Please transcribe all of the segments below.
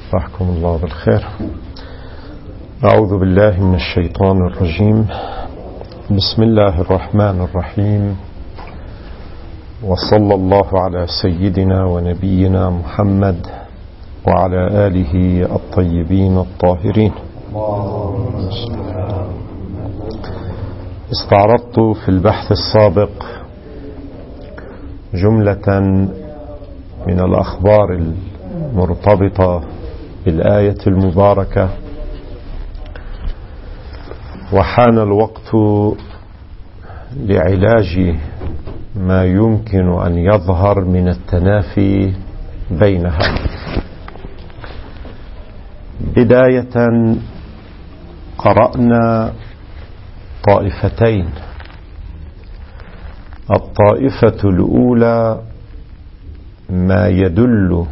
صباحكم الله بالخير. أعوذ بالله من الشيطان الرجيم. بسم الله الرحمن الرحيم، وصلى الله على سيدنا ونبينا محمد وعلى آله الطيبين الطاهرين. استعرضت في البحث السابق جملة من الأخبار المرتبطة بالآية المباركة، وحان الوقت لعلاج ما يمكن أن يظهر من التنافي بينها. بداية قرأنا طائفتين. الطائفة الأولى ما يدل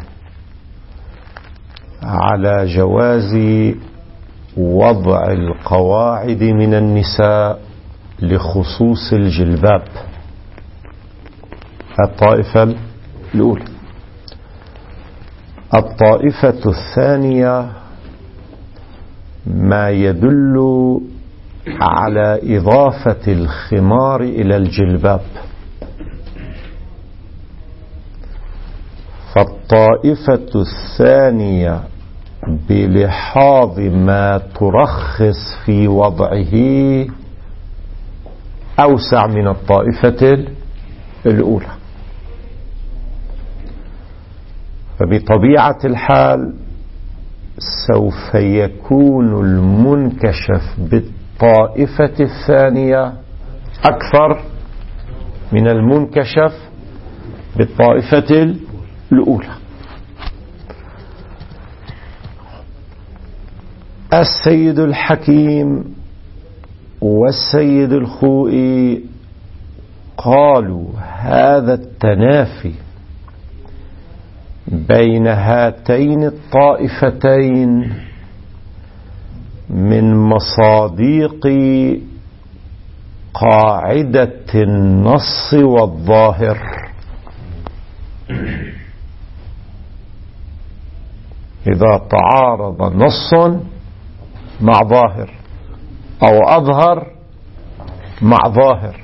على جواز وضع القواعد من النساء لخصوص الجلباب. الطائفة الأولى. الطائفة الثانية ما يدل على إضافة الخمار إلى الجلباب. فالطائفة الثانية بلحاظ ما ترخص في وضعه أوسع من الطائفة الأولى، فبطبيعة الحال سوف يكون المنكشف بالطائفة الثانية أكثر من المنكشف بالطائفة الأولى. السيد الحكيم والسيد الخوئي قالوا هذا التنافي بين هاتين الطائفتين من مصادق قاعدة النص والظاهر. إذا تعارض نص مع ظاهر أو أظهر مع ظاهر،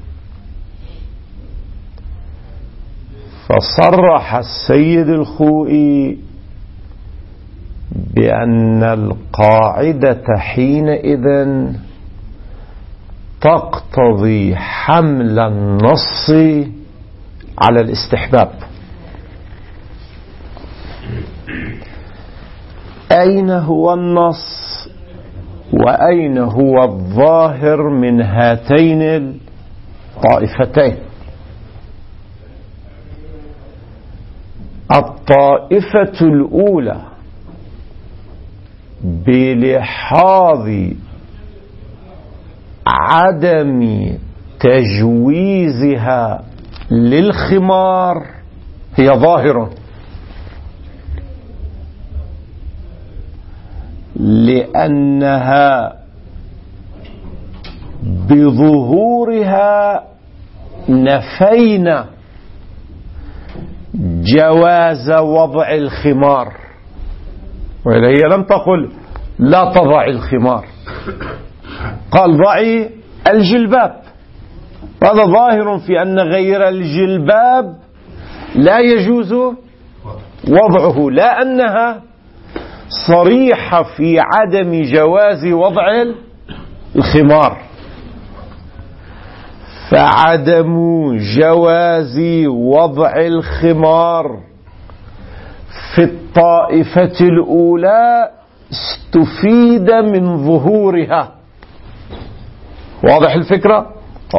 فصرح السيد الخوئي بأن القاعدة حينئذ تقتضي حمل النص على الاستحباب. أين هو النص وأين هو الظاهر من هاتين الطائفتين؟ الطائفة الأولى بلحاظ عدم تجويزها للخمار هي ظاهرة، لأنها بظهورها نفينا جواز وضع الخمار، وهي لم تقل لا تضع الخمار، قال ضعي الجلباب. هذا ظاهر في أن غير الجلباب لا يجوز وضعه، لا أنها صريحة في عدم جواز وضع الخمار. فعدم جواز وضع الخمار في الطائفة الأولى استفيد من ظهورها. واضح الفكرة؟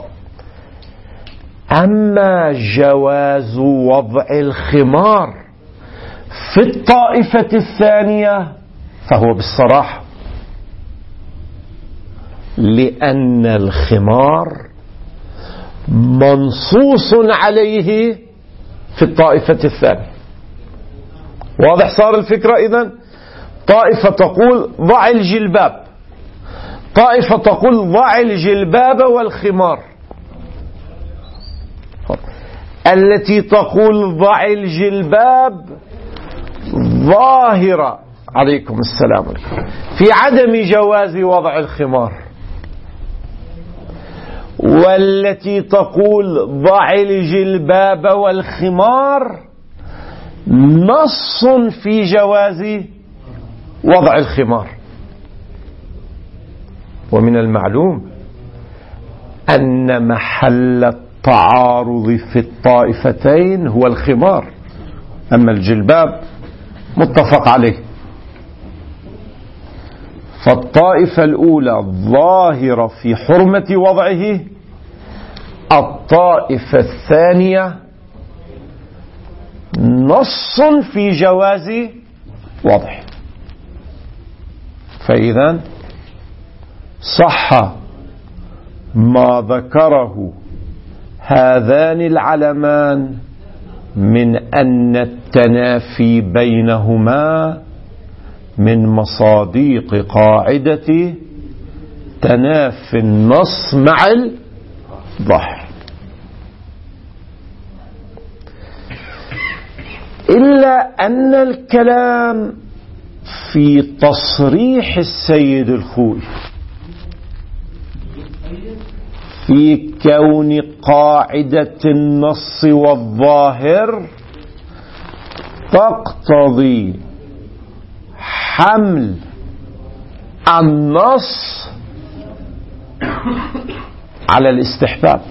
أما جواز وضع الخمار في الطائفة الثانية فهو بالصراحة، لأن الخمار منصوص عليه في الطائفة الثانية. واضح صار الفكرة؟ إذن طائفة تقول ضع الجلباب، طائفة تقول ضع الجلباب والخمار. التي تقول ضع الجلباب ظاهرة عليكم السلام في عدم جواز وضع الخمار، والتي تقول ضع الجلباب والخمار نص في جواز وضع الخمار. ومن المعلوم أن محل التعارض في الطائفتين هو الخمار، أما الجلباب متفق عليه. فالطائفة الأولى ظاهرة في حرمة وضعه، الطائفة الثانية نص في جواز وضعه. فإذا صح ما ذكره هذان العلمان من أن التنافي بينهما من مصادق قاعدة تنافي النص مع الظاهر، إلا أن الكلام في تصريح السيد الخوئي في كون قاعدة النص والظاهر تقتضي حمل النص على الاستحباب.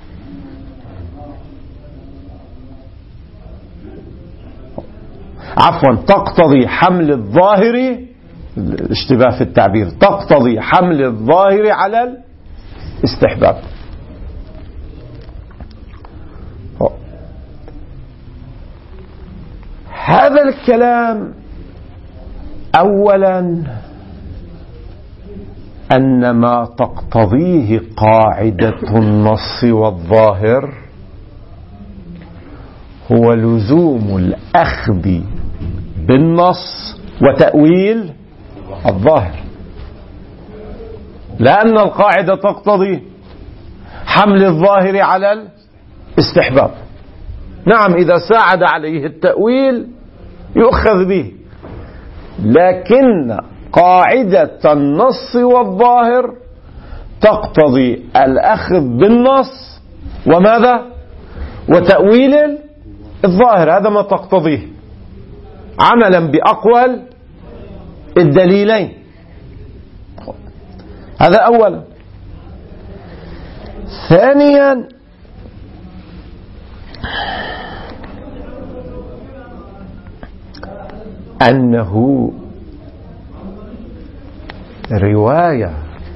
عفوا، تقتضي حمل الظاهر، اشتباه في التعبير، تقتضي حمل الظاهر على الاستحباب. هذا الكلام أولا أن ما تقتضيه قاعدة النص والظاهر هو لزوم الأخذ بالنص وتأويل الظاهر، لأن القاعدة تقتضي حمل الظاهر على الاستحباب. نعم، إذا ساعد عليه التأويل يؤخذ به، لكن قاعدة النص والظاهر تقتضي الأخذ بالنص وماذا؟ وتأويل الظاهر. هذا ما تقتضيه عملا بأقوال الدليلين. هذا أولا. ثانيا، أنه رواية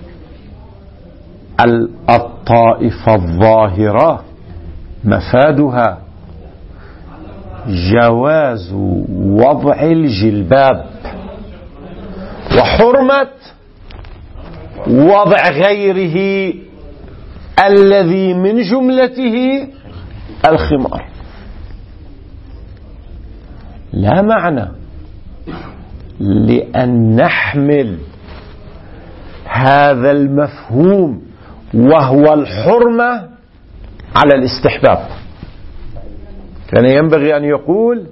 الطائفة الظاهرة مفادها جواز وضع الجلباب وحرمة وضع غيره الذي من جملته الخمار. لا معنى لأن نحمل هذا المفهوم وهو الحرمة على الاستحباب. كان ينبغي أن يقول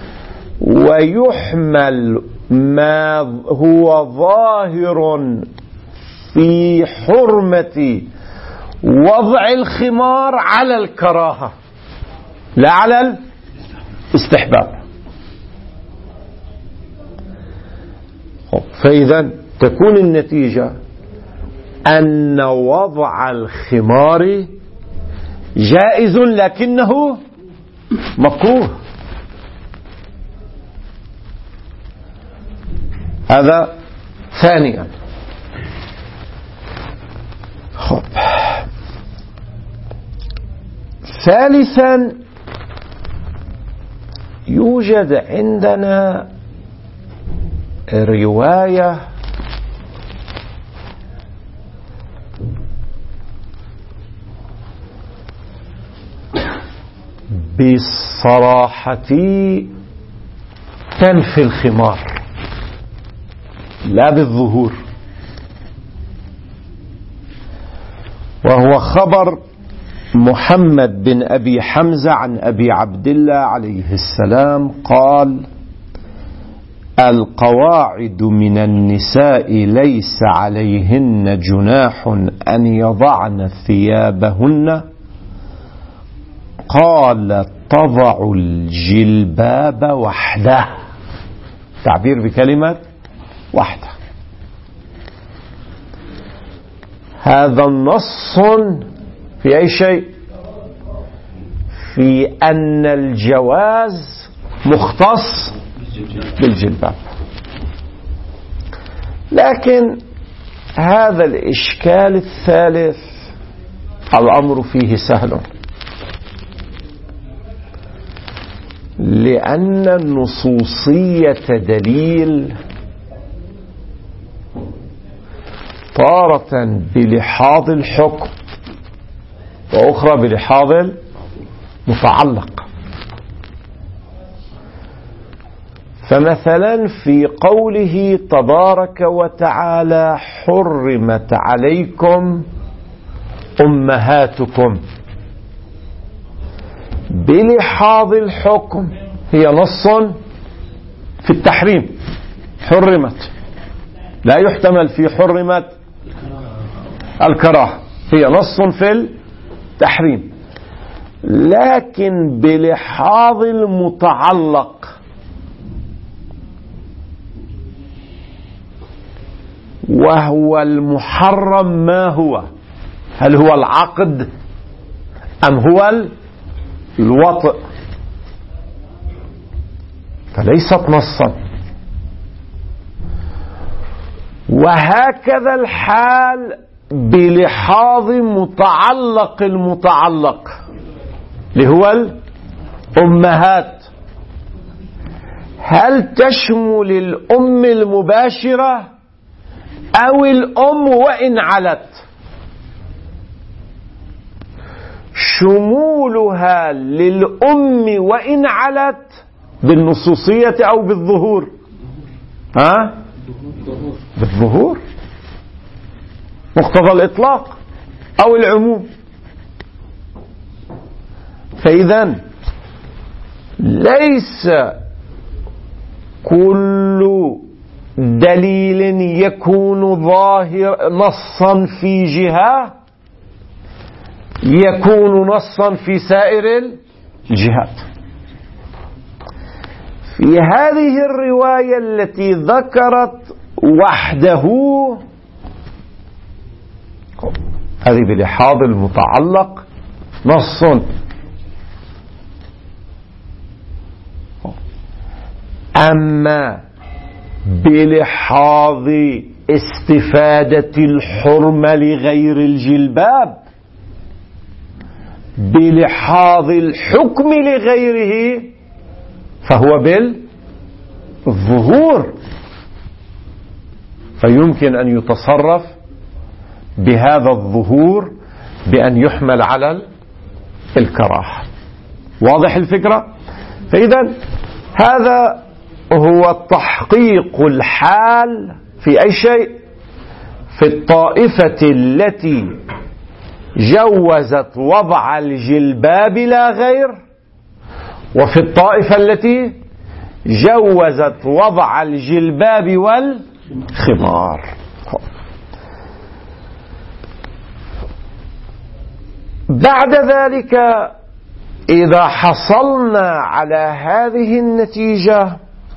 ويحمل ما هو ظاهر في حرمة وضع الخمار على الكراهة لا على الاستحباب. فإذا تكون النتيجة أن وضع الخمار جائز لكنه مكروه. هذا ثانيا. ثالثا، يوجد عندنا رواية بالصراحة تنفي الخمار لا بالظهور، وهو خبر محمد بن أبي حمزة عن أبي عبد الله عليه السلام قال القواعد من النساء ليس عليهن جناح أن يضعن ثيابهن، قال تضع الجلباب وحده، تعبير بكلمة وحده. هذا النص في أي شيء؟ في أن الجواز مختص بالجلباب. لكن هذا الإشكال الثالث الأمر فيه سهل، لأن النصوصية دليل تارة بلحاظ الحكم وأخرى بلحاظ المتعلق. فمثلا في قوله تبارك وتعالى حرمت عليكم أمهاتكم، بلحاظ الحكم هي نص في التحريم، حرمت، لا يحتمل في حرمت الكراهة، هي نص في التحريم. لكن بلحاظ المتعلق وهو المحرم، ما هو؟ هل هو العقد أم هو الوطء؟ فليست نصا. وهكذا الحال بلحاظ متعلق المتعلق اللي هو الأمهات، هل تشمل الأم المباشرة أو الأم وإن علت؟ شمولها للأم وإن علت بالنصوصية أو بالظهور؟ بالظهور، مقتضى الإطلاق أو العموم. فإذا ليس كل دليل يكون ظاهر نصا في جهة يكون نصا في سائر الجهات. في هذه الرواية التي ذكرت وحده، هذه بلحاظ المتعلق نص، أما بلحاظ استفادة الحرمة لغير الجلباب، بلحاظ الحكم لغيره، فهو بالظهور، فيمكن أن يتصرف بهذا الظهور بأن يحمل على الكراهة. واضح الفكرة؟ فإذا هذا هو تحقيق الحال في أي شيء؟ في الطائفة التي جوزت وضع الجلباب لا غير، وفي الطائفة التي جوزت وضع الجلباب والخمار. بعد ذلك إذا حصلنا على هذه النتيجة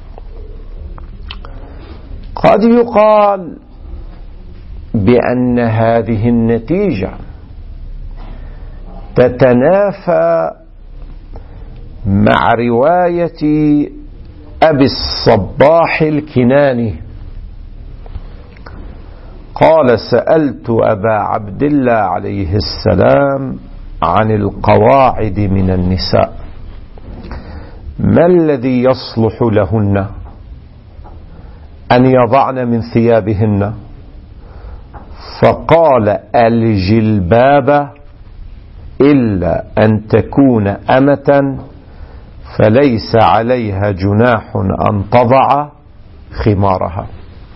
قد يقال بأن هذه النتيجة تتنافى مع رواية أبي الصباح الكناني قال سألت أبا عبد الله عليه السلام عن القواعد من النساء ما الذي يصلح لهن أن يضعن من ثيابهن؟ فقال الجلباب إلا أن تكون أمة فليس عليها جناح أن تضع خمارها.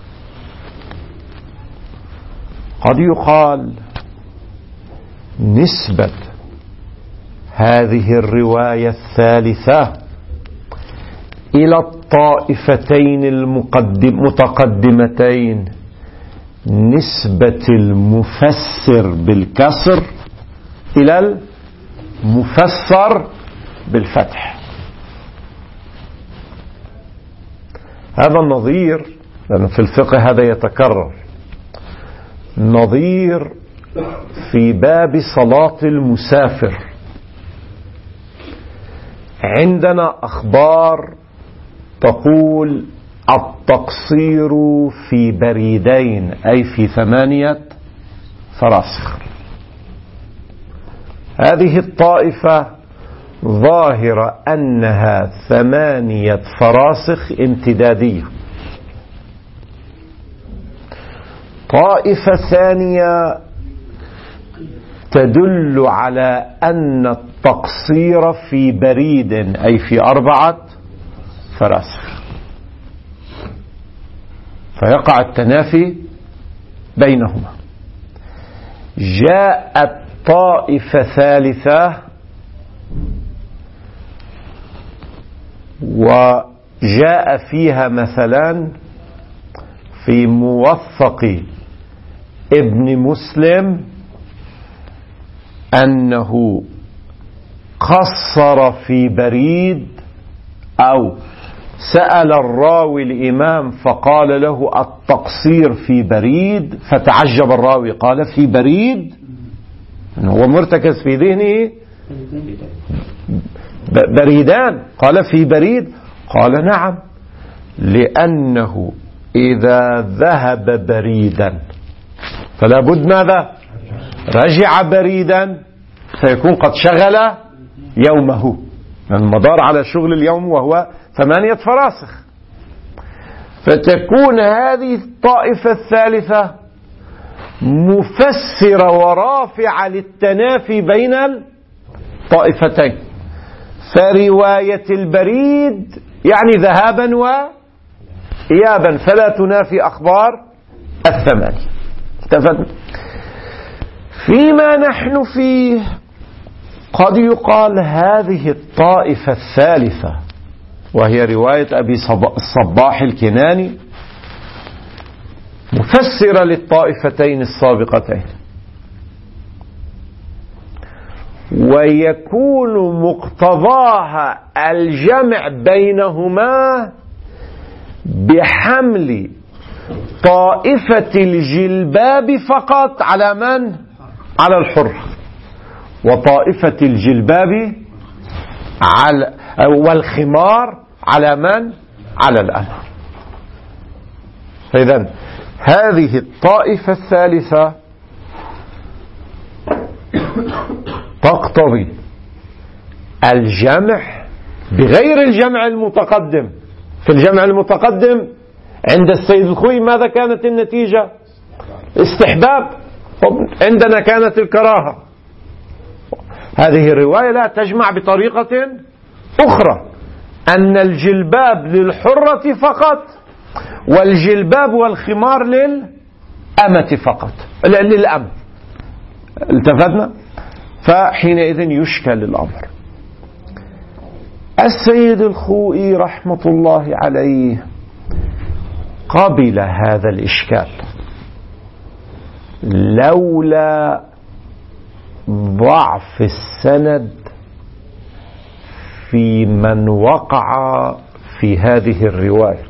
قد يقال نسبة هذه الرواية الثالثة إلى الطائفتين المتقدمتين نسبة المفسر بالكسر إلى المفسر بالفتح. هذا النظير، لأنه في الفقه هذا يتكرر، نظير في باب صلاة المسافر. عندنا أخبار تقول التقصير في بريدين، أي في 8 فراسخ. هذه الطائفة ظاهرة أنها 8 فراسخ امتدادية. طائفة ثانية تدل على أن التقصير في بريد، أي في 4 فراسخ، فيقع التنافي بينهما. جاءت طائفة ثالثة وجاء فيها مثلا في موثق ابن مسلم أنه قصر في بريد، أو سأل الراوي الإمام فقال له التقصير في بريد، فتعجب الراوي قال في بريد، هو مرتكز في ذهنه بريدان، قال في بريد، قال نعم، لأنه إذا ذهب بريدا فلا بد ماذا؟ رجع بريدا، سيكون قد شغل يومه، المدار على شغل اليوم وهو 8 فراسخ. فتكون هذه الطائفة الثالثة مفسرة ورافعة للتنافي بين الطائفتين، فرواية البريد يعني ذهابا وإيابا، فلا تنافي أخبار 8. اتفقنا؟ فيما نحن فيه قد يقال هذه الطائفة الثالثة، وهي رواية أبي الصباح الكناني، مفسرة للطائفتين السابقتين، ويكون مقتضاها الجمع بينهما بحمل طائفة الجلباب فقط على من؟ على الحر، وطائفة الجلباب على والخمار على من؟ على الأمر. فإذن هذه الطائفة الثالثة تقتضي الجمع بغير الجمع المتقدم. في الجمع المتقدم عند السيد الخوي ماذا كانت النتيجة؟ استحباب، عندنا كانت الكراهة. هذه الرواية لا تجمع بطريقة أخرى، أن الجلباب للحرة فقط، والجلباب والخمار للأمة فقط، للأم. التفتنا؟ فحينئذ يشكل الأمر. السيد الخوئي رحمة الله عليه قبل هذا الإشكال لولا ضعف السند في من وقع في هذه الرواية،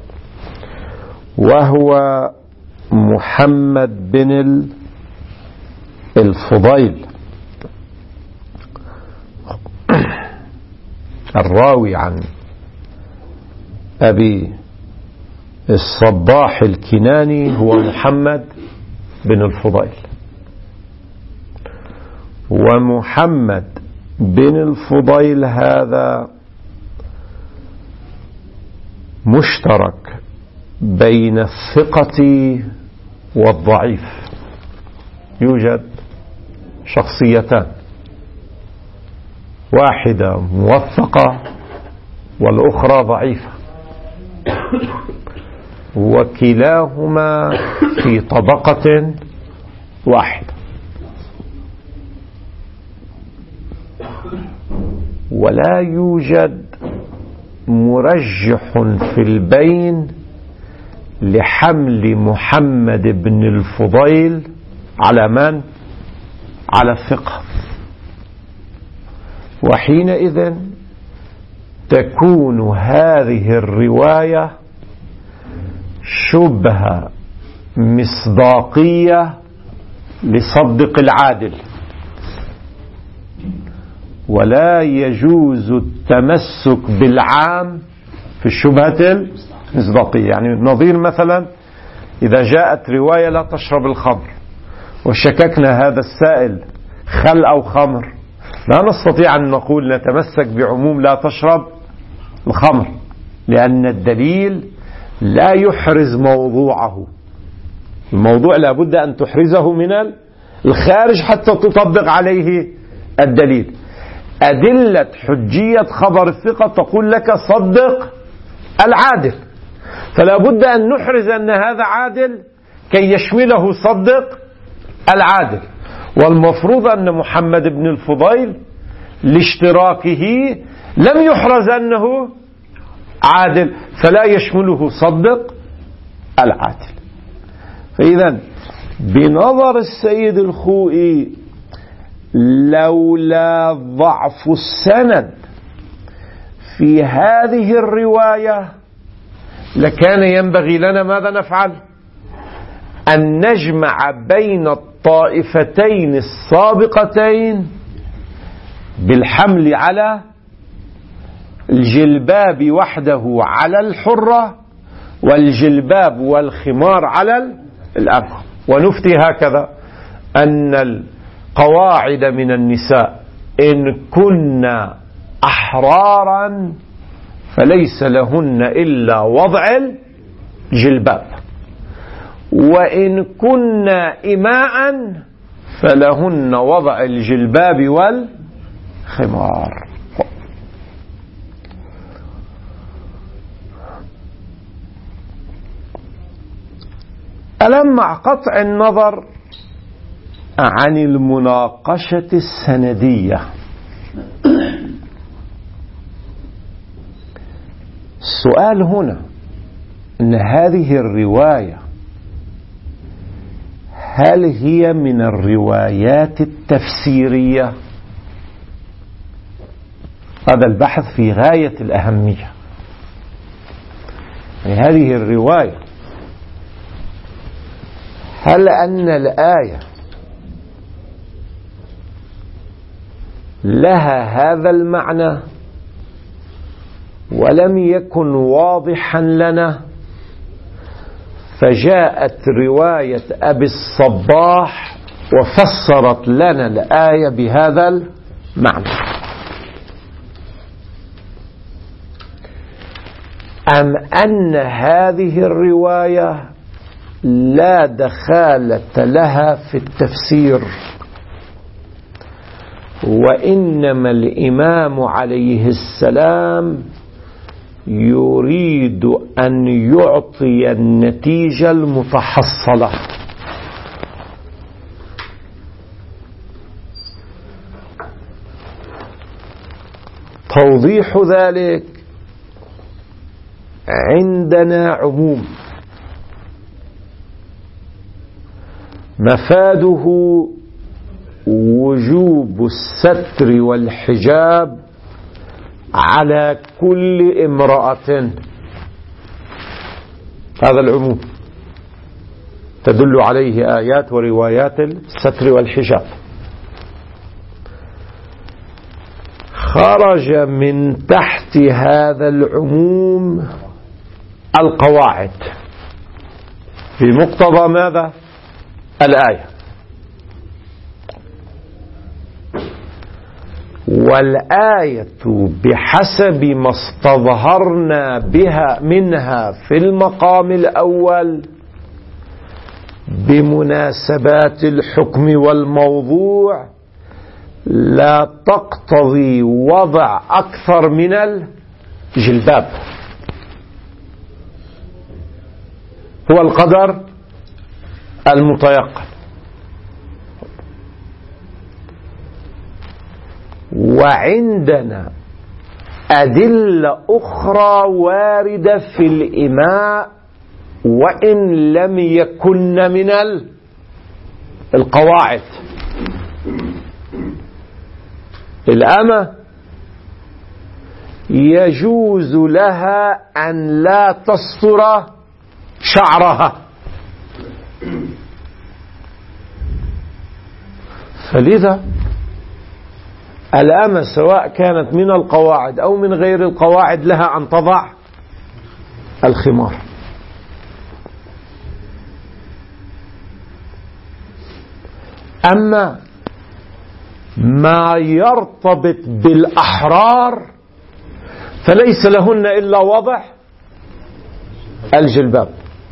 وهو محمد بن الفضيل الراوي عن أبي الصباح الكناني، هو محمد بن الفضيل. ومحمد بن الفضيل هذا مشترك بين الثقة والضعيف، يوجد شخصيتان، واحدة موثقة والأخرى ضعيفة، وكلاهما في طبقة واحدة، ولا يوجد مرجح في البين لحمل محمد بن الفضيل على من؟ على الثقة. وحينئذ تكون هذه الرواية شبه مصداقية لصدق العادل، ولا يجوز التمسك بالعام في الشبهة المصداقية. يعني نظير مثلا إذا جاءت رواية لا تشرب الخمر وشككنا هذا السائل خل أو خمر، لا نستطيع أن نقول نتمسك بعموم لا تشرب الخمر، لأن الدليل لا يحرز موضوعه. الموضوع لابد أن تحرزه من الخارج حتى تطبق عليه الدليل. أدلة حجية خبر الثقة تقول لك صدق العادل، فلا بد أن نحرز أن هذا عادل كي يشمله صدق العادل. والمفروض أن محمد بن الفضيل لاشتراكه لم يحرز أنه عادل، فلا يشمله صدق العادل. فإذا بنظر السيد الخوئي لولا ضعف السند في هذه الرواية لكان ينبغي لنا ماذا نفعل؟ أن نجمع بين الطائفتين السابقتين بالحمل على الجلباب وحده على الحرة، والجلباب والخمار على الأبقى، ونفتي هكذا أن القواعد من النساء إن كن أحرارا فليس لهن إلا وضع الجلباب، وإن كن إماء فلهن وضع الجلباب والخمار. ألم مع قطع النظر عن المناقشة السندية، السؤال هنا أن هذه الرواية هل هي من الروايات التفسيرية؟ هذا البحث في غاية الأهمية. يعني هذه الرواية هل أن الآية لها هذا المعنى ولم يكن واضحا لنا، فجاءت رواية أبي الصباح وفسرت لنا الآية بهذا المعنى، أم أن هذه الرواية لا دخالة لها في التفسير، وإنما الإمام عليه السلام يريد أن يعطي النتيجة المتحصلة. توضيح ذلك عندنا عموم مفاده وجوب الستر والحجاب على كل امرأة. هذا العموم تدل عليه آيات وروايات الستر والحجاب. خرج من تحت هذا العموم القواعد بمقتضى ماذا؟ الآية. والآية بحسب ما استظهرنا بها منها في المقام الأول بمناسبات الحكم والموضوع لا تقتضي وضع أكثر من الجلباب، هو القدر المتيقن. وعندنا أدلة أخرى واردة في الإماء وإن لم يكن من القواعد. الأمة يجوز لها أن لا تستر شعرها، فلذا الأمة سواء كانت من القواعد أو من غير القواعد لها أن تضع الخمار. أما ما يرتبط بالأحرار فليس لهن إلا وضع الجلباب.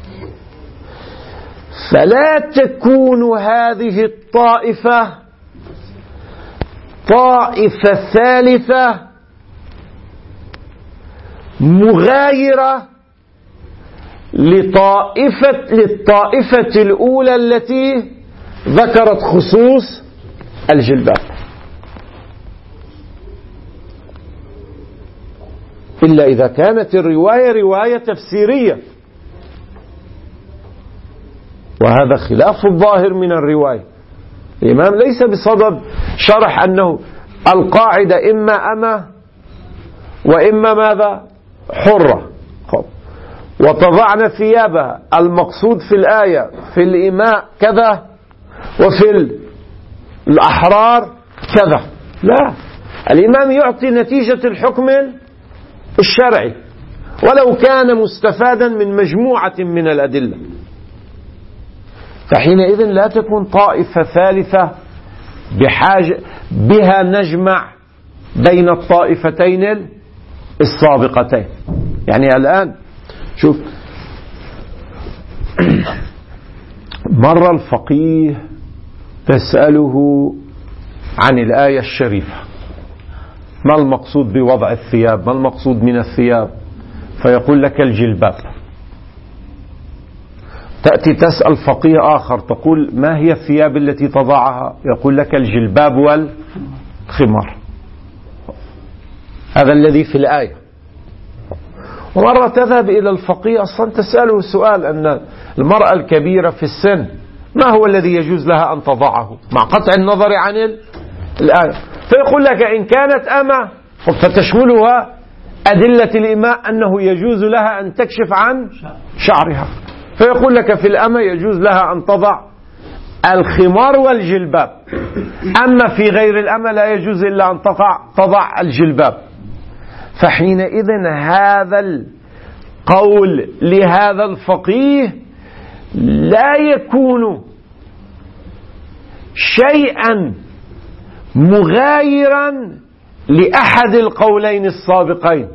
فلا تكون هذه الطائفة طائفة ثالثة مغايرة للطائفة الأولى التي ذكرت خصوص الجلباب، إلا إذا كانت الرواية رواية تفسيرية، وهذا خلاف الظاهر من الرواية. الإمام ليس بصدد شرح أنه القاعدة إما أمة وإما ماذا؟ حرة، وتضعن ثيابها، المقصود في الآية في الإماء كذا وفي الأحرار كذا. لا، الإمام يعطي نتيجة الحكم الشرعي ولو كان مستفادا من مجموعة من الأدلة. فحينئذ لا تكون طائفة ثالثة بحاجة بها نجمع بين الطائفتين السابقتين. يعني الآن شوف، مر الفقيه تسأله عن الآية الشريفة، ما المقصود بوضع الثياب، ما المقصود من الثياب، فيقول لك الجلباب. تأتي تسأل فقيه آخر تقول ما هي الثياب التي تضعها، يقول لك الجلباب والخمار. هذا الذي في الآية. ومرة تذهب إلى الفقيه أصلا تسأله سؤال أن المرأة الكبيرة في السن ما هو الذي يجوز لها أن تضعه مع قطع النظر عن الآية، فيقول لك إن كانت أمة فتشملها أدلة الإماء أنه يجوز لها أن تكشف عن شعرها، فيقول لك في الأمة يجوز لها أن تضع الخمار والجلباب، أما في غير الأمة لا يجوز إلا أن تضع الجلباب. فحينئذ هذا القول لهذا الفقيه لا يكون شيئا مغايرا لأحد القولين السابقين،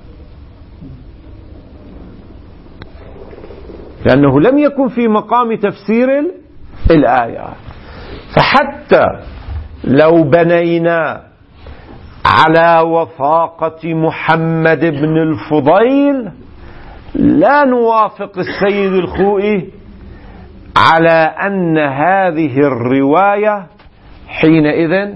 لأنه لم يكن في مقام تفسير الآية. فحتى لو بنينا على وثاقة محمد بن الفضيل لا نوافق السيد الخوئي على أن هذه الرواية حينئذ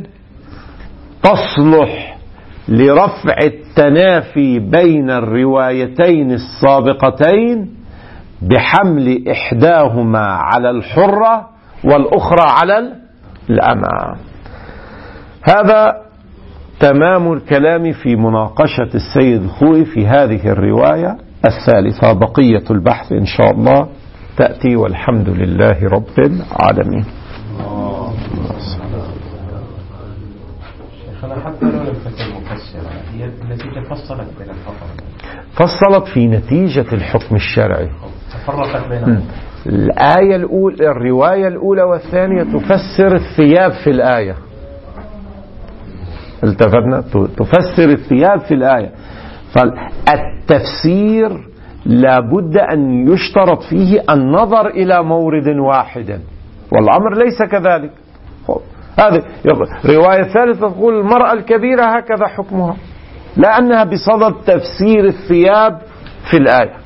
تصلح لرفع التنافي بين الروايتين السابقتين بحمل إحداهما على الحرة والأخرى على الأمة. هذا تمام الكلام في مناقشة السيد الخوئي في هذه الرواية الثالثة. بقية البحث إن شاء الله تأتي، والحمد لله رب العالمين. حتى لو لم تكن مفسرة هي النتيجة فصلت بين الفقر، فصلت في نتيجة الحكم الشرعي، تفرقت بينهم. الآية الأولى، الرواية الأولى والثانية تفسر الثياب في الآية، التفتنا، تفسر الثياب في الآية. فالتفسير لابد أن يشترط فيه النظر إلى مورد واحد، والأمر ليس كذلك. هذه رواية ثالثة تقول المرأة الكبيرة هكذا حكمها، لأنها بصدد تفسير الثياب في الآية.